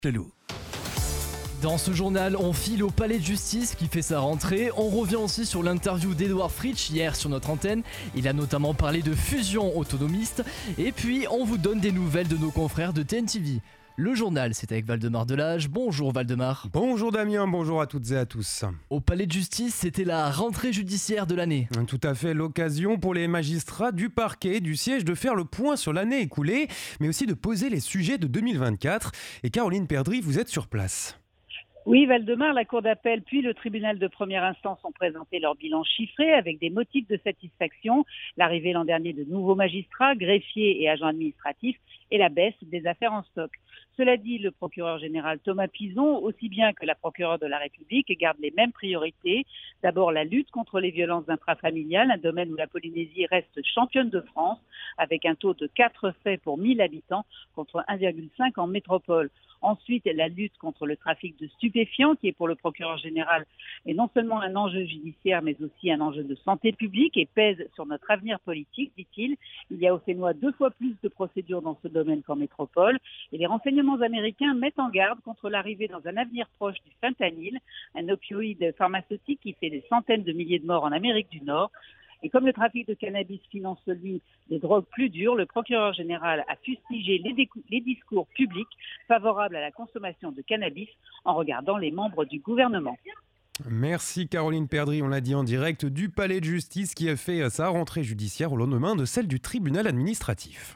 Chelou. Dans ce journal, on file au palais de justice qui fait sa rentrée. On revient aussi sur l'interview d'Edouard Fritsch hier sur notre antenne. Il a notamment parlé de fusion autonomiste. Et puis, on vous donne des nouvelles de nos confrères de TNTV. Le journal, c'est avec Valdemar Delage. Bonjour Valdemar. Bonjour Damien, bonjour à toutes et à tous. Au palais de justice, c'était la rentrée judiciaire de l'année. Tout à fait, l'occasion pour les magistrats du parquet et du siège de faire le point sur l'année écoulée, mais aussi de poser les sujets de 2024. Et Caroline Perdry, vous êtes sur place. Oui, Valdemar, la Cour d'appel puis le tribunal de première instance ont présenté leur bilan chiffré avec des motifs de satisfaction, l'arrivée l'an dernier de nouveaux magistrats, greffiers et agents administratifs et la baisse des affaires en stock. Cela dit, le procureur général Thomas Pizon, aussi bien que la procureure de la République, garde les mêmes priorités. D'abord, la lutte contre les violences intrafamiliales, un domaine où la Polynésie reste championne de France, avec un taux de 4 faits pour 1000 habitants contre 1,5 en métropole. Ensuite, la lutte contre le trafic de stupéfiants, qui est pour le procureur général est non seulement un enjeu judiciaire, mais aussi un enjeu de santé publique et pèse sur notre avenir politique, dit-il. Il y a au Fénois 2 fois plus de procédures dans ce domaine qu'en métropole. Et les renseignements américains mettent en garde contre l'arrivée dans un avenir proche du fentanyl, un opioïde pharmaceutique qui fait des centaines de milliers de morts en Amérique du Nord. Et comme le trafic de cannabis finance celui des drogues plus dures, le procureur général a fustigé les discours publics favorables à la consommation de cannabis en regardant les membres du gouvernement. Merci Caroline Perdry, on l'a dit en direct du palais de justice qui a fait sa rentrée judiciaire au lendemain de celle du tribunal administratif.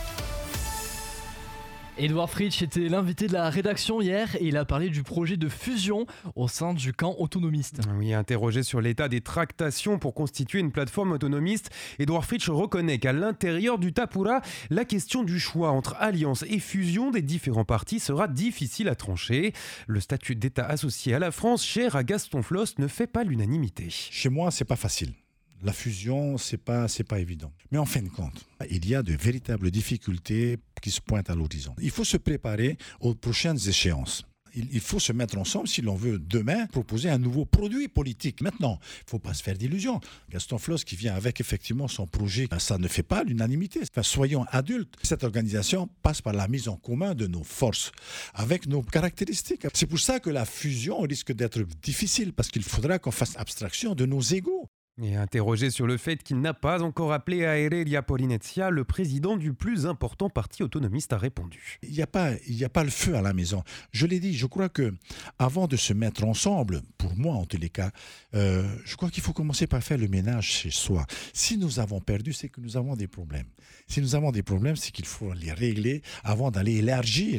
Edouard Fritsch était l'invité de la rédaction hier et il a parlé du projet de fusion au sein du camp autonomiste. Oui, interrogé sur l'état des tractations pour constituer une plateforme autonomiste, Edouard Fritsch reconnaît qu'à l'intérieur du Tapura, la question du choix entre alliance et fusion des différents partis sera difficile à trancher. Le statut d'État associé à la France, cher à Gaston Flosse, ne fait pas l'unanimité. Chez moi, c'est pas facile. La fusion, c'est pas évident. Mais en fin de compte, il y a de véritables difficultés qui se pointent à l'horizon. Il faut se préparer aux prochaines échéances. Il faut se mettre ensemble si l'on veut demain proposer un nouveau produit politique. Maintenant, il ne faut pas se faire d'illusions. Gaston Flosse qui vient avec effectivement son projet, ça ne fait pas l'unanimité. Enfin, soyons adultes. Cette organisation passe par la mise en commun de nos forces, avec nos caractéristiques. C'est pour ça que la fusion risque d'être difficile, parce qu'il faudra qu'on fasse abstraction de nos égos. Et interrogé sur le fait qu'il n'a pas encore appelé à Heredia Polynesia, le président du plus important parti autonomiste a répondu. Il n'y a pas le feu à la maison. Je l'ai dit, je crois que avant de se mettre ensemble, pour moi en tous les cas, je crois qu'il faut commencer par faire le ménage chez soi. Si nous avons perdu, c'est que nous avons des problèmes. Si nous avons des problèmes, c'est qu'il faut les régler avant d'aller élargir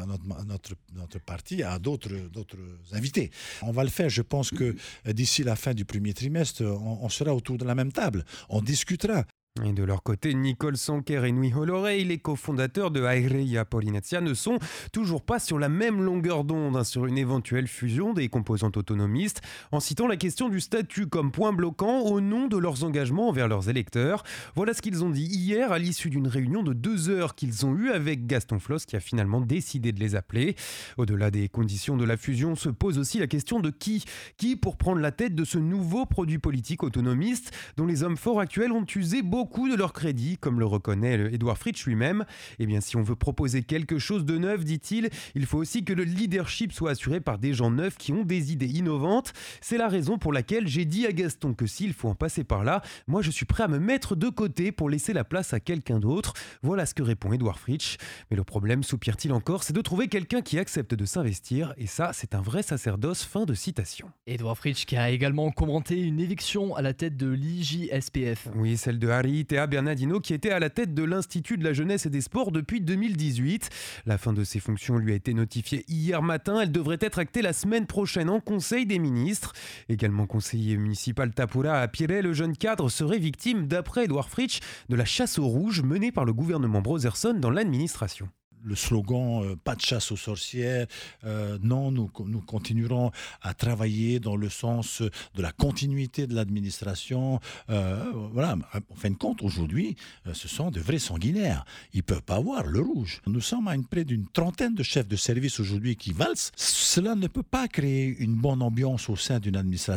notre parti à d'autres invités. On va le faire, je pense que d'ici la fin du premier trimestre, on sera autour de la même table, on discutera. Et de leur côté, Nicole Sanker et Nui Holorei, les cofondateurs de Aireia Polynesia, ne sont toujours pas sur la même longueur d'onde sur une éventuelle fusion des composantes autonomistes, en citant la question du statut comme point bloquant au nom de leurs engagements envers leurs électeurs. Voilà ce qu'ils ont dit hier à l'issue d'une réunion de 2 heures qu'ils ont eue avec Gaston Flosse qui a finalement décidé de les appeler. Au-delà des conditions de la fusion se pose aussi la question de qui pour prendre la tête de ce nouveau produit politique autonomiste dont les hommes forts actuels ont usé beaucoup de leur crédit, comme le reconnaît Edouard Fritsch lui-même. Eh bien, si on veut proposer quelque chose de neuf, dit-il, il faut aussi que le leadership soit assuré par des gens neufs qui ont des idées innovantes. C'est la raison pour laquelle j'ai dit à Gaston que s'il faut en passer par là, moi je suis prêt à me mettre de côté pour laisser la place à quelqu'un d'autre. Voilà ce que répond Edouard Fritsch. Mais le problème, soupire-t-il encore, c'est de trouver quelqu'un qui accepte de s'investir, et ça, c'est un vrai sacerdoce. Fin de citation. Edouard Fritsch qui a également commenté une éviction à la tête de l'IJSPF. Oui, celle de Harry Théa Bernardino qui était à la tête de l'Institut de la Jeunesse et des Sports depuis 2018. La fin de ses fonctions lui a été notifiée hier matin. Elle devrait être actée la semaine prochaine en Conseil des ministres. Également conseiller municipal Tapura à Pirée, le jeune cadre serait victime, d'après Edouard Fritsch, de la chasse aux rouges menée par le gouvernement Brotherson dans l'administration. Le slogan pas de chasse aux sorcières, non, nous continuerons à travailler dans le sens de la continuité de l'administration. Voilà, en fin de compte, aujourd'hui, ce sont de vrais sanguinaires. Ils ne peuvent pas voir le rouge. Nous sommes à près d'une trentaine de chefs de service aujourd'hui qui valsent. Cela ne peut pas créer une bonne ambiance au sein d'une administration.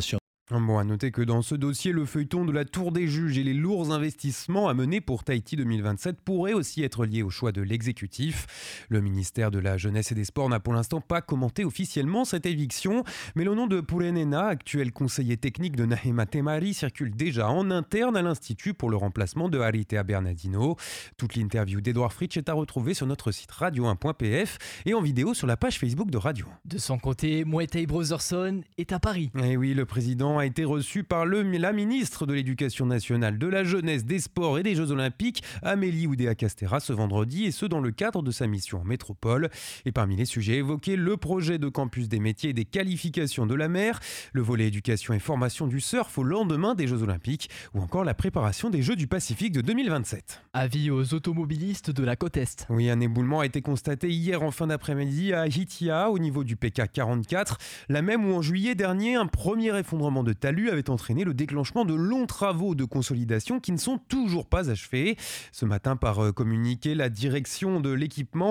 Bon, à noter que dans ce dossier, le feuilleton de la Tour des juges et les lourds investissements à mener pour Tahiti 2027 pourraient aussi être liés au choix de l'exécutif. Le ministère de la Jeunesse et des Sports n'a pour l'instant pas commenté officiellement cette éviction, mais le nom de Purenena, actuel conseiller technique de Nahema Temari, circule déjà en interne à l'Institut pour le remplacement de Aritea Bernardino. Toute l'interview d'Edouard Fritsch est à retrouver sur notre site radio1.pf et en vidéo sur la page Facebook de Radio. De son côté, Moetai Brotherson est à Paris. Et oui, le président a été reçu par la ministre de l'Éducation nationale, de la Jeunesse, des Sports et des Jeux Olympiques, Amélie Oudéa-Castéra, ce vendredi, et ce dans le cadre de sa mission en métropole. Et parmi les sujets évoqués, le projet de campus des métiers et des qualifications de la mer, le volet éducation et formation du surf au lendemain des Jeux Olympiques, ou encore la préparation des Jeux du Pacifique de 2027. Avis aux automobilistes de la côte Est. Oui, un éboulement a été constaté hier en fin d'après-midi à Hitia, au niveau du PK 44, la même où en juillet dernier, un premier effondrement de talus avait entraîné le déclenchement de longs travaux de consolidation qui ne sont toujours pas achevés. Ce matin, par communiqué, la direction de l'équipement,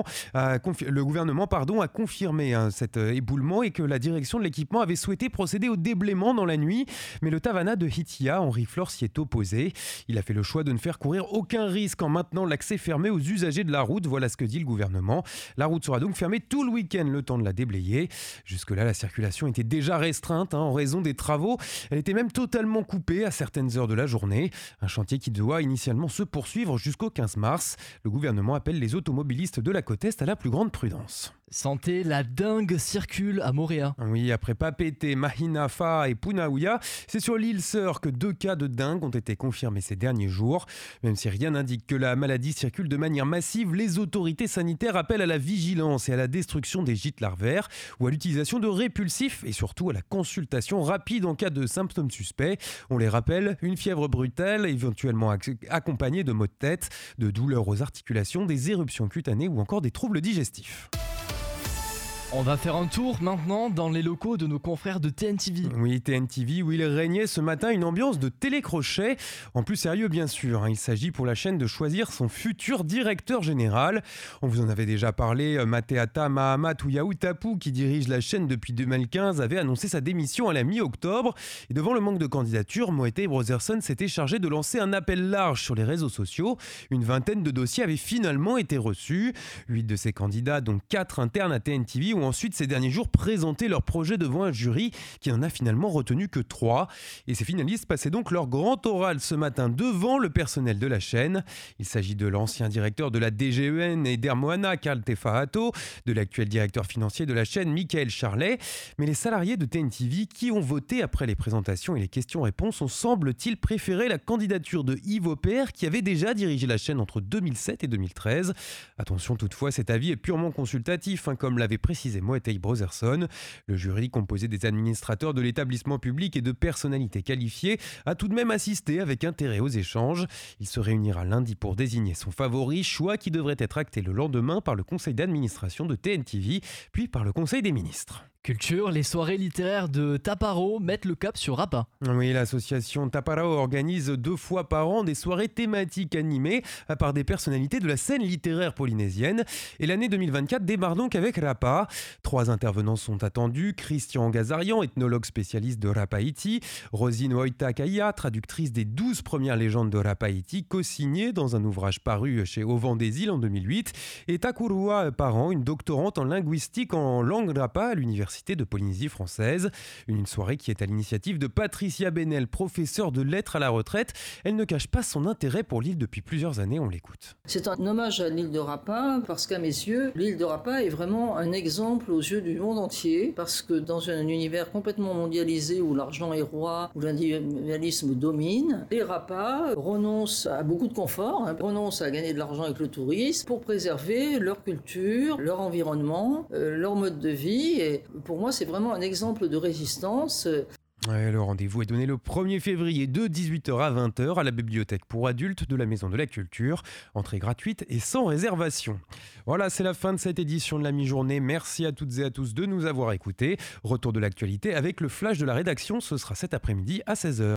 le gouvernement a confirmé cet éboulement et que la direction de l'équipement avait souhaité procéder au déblaiement dans la nuit. Mais le Tavana de Hitia, Henri Flore, s'y est opposé. Il a fait le choix de ne faire courir aucun risque en maintenant l'accès fermé aux usagers de la route. Voilà ce que dit le gouvernement. La route sera donc fermée tout le week-end, le temps de la déblayer. Jusque-là, la circulation était déjà restreinte en raison des travaux. Elle était même totalement coupée à certaines heures de la journée. Un chantier qui doit initialement se poursuivre jusqu'au 15 mars. Le gouvernement appelle les automobilistes de la côte Est à la plus grande prudence. Santé, la dingue circule à Moorea. Oui, après Papeete, Mahina, Faa et Punauia, c'est sur l'île Sœur que 2 cas de dingue ont été confirmés ces derniers jours. Même si rien n'indique que la maladie circule de manière massive, les autorités sanitaires appellent à la vigilance et à la destruction des gîtes larvaires ou à l'utilisation de répulsifs et surtout à la consultation rapide en cas de symptômes suspects. On les rappelle, une fièvre brutale, éventuellement accompagnée de maux de tête, de douleurs aux articulations, des éruptions cutanées ou encore des troubles digestifs. On va faire un tour maintenant dans les locaux de nos confrères de TNTV. Oui, TNTV, où il régnait ce matin une ambiance de télécrochet. En plus sérieux, bien sûr. Il s'agit pour la chaîne de choisir son futur directeur général. On vous en avait déjà parlé. Mateata Mahamat Tapu, qui dirige la chaîne depuis 2015, avait annoncé sa démission à la mi-octobre. Et devant le manque de candidatures, Moetai Brotherson s'était chargé de lancer un appel large sur les réseaux sociaux. Une vingtaine de dossiers avaient finalement été reçus. 8 de ces candidats, dont 4 internes à TNTV, ont ensuite ces derniers jours présenté leur projet devant un jury qui n'en a finalement retenu que 3. Et ces finalistes passaient donc leur grand oral ce matin devant le personnel de la chaîne. Il s'agit de l'ancien directeur de la DGEN et d'Hermoana, Karl Tefahato, de l'actuel directeur financier de la chaîne, Michael Charlet. Mais les salariés de TNTV qui ont voté après les présentations et les questions-réponses ont, semble-t-il, préféré la candidature de Yves Opère, qui avait déjà dirigé la chaîne entre 2007 et 2013. Attention toutefois, cet avis est purement consultatif, comme l'avait précisé Moetai Brotherson. Le jury, composé des administrateurs de l'établissement public et de personnalités qualifiées, a tout de même assisté avec intérêt aux échanges. Il se réunira lundi pour désigner son favori, choix qui devrait être acté le lendemain par le conseil d'administration de TNTV, puis par le conseil des ministres. Culture, les soirées littéraires de Taparo mettent le cap sur Rapa. Oui, l'association Taparo organise 2 fois par an des soirées thématiques animées par des personnalités de la scène littéraire polynésienne. Et l'année 2024 démarre donc avec Rapa. 3 intervenants sont attendus. Christian Gazarian, ethnologue spécialiste de Rapaïti. Rosine Oitakaya, traductrice des 12 premières légendes de Rapaïti, co-signée dans un ouvrage paru chez Au Vent des Îles en 2008. Et Takurua Parent, une doctorante en linguistique en langue Rapa à l'université de Polynésie française. Une soirée qui est à l'initiative de Patricia Benel, professeure de lettres à la retraite. Elle ne cache pas son intérêt pour l'île depuis plusieurs années, on l'écoute. C'est un hommage à l'île de Rapa parce qu'à mes yeux, l'île de Rapa est vraiment un exemple aux yeux du monde entier parce que dans un univers complètement mondialisé où l'argent est roi, où l'individualisme domine, les Rapa renoncent à beaucoup de confort, renoncent à gagner de l'argent avec le tourisme pour préserver leur culture, leur environnement, leur mode de vie. Et pour moi, c'est vraiment un exemple de résistance. Le rendez-vous est donné le 1er février de 18h à 20h à la bibliothèque pour adultes de la Maison de la Culture. Entrée gratuite et sans réservation. Voilà, c'est la fin de cette édition de la mi-journée. Merci à toutes et à tous de nous avoir écoutés. Retour de l'actualité avec le flash de la rédaction. Ce sera cet après-midi à 16h.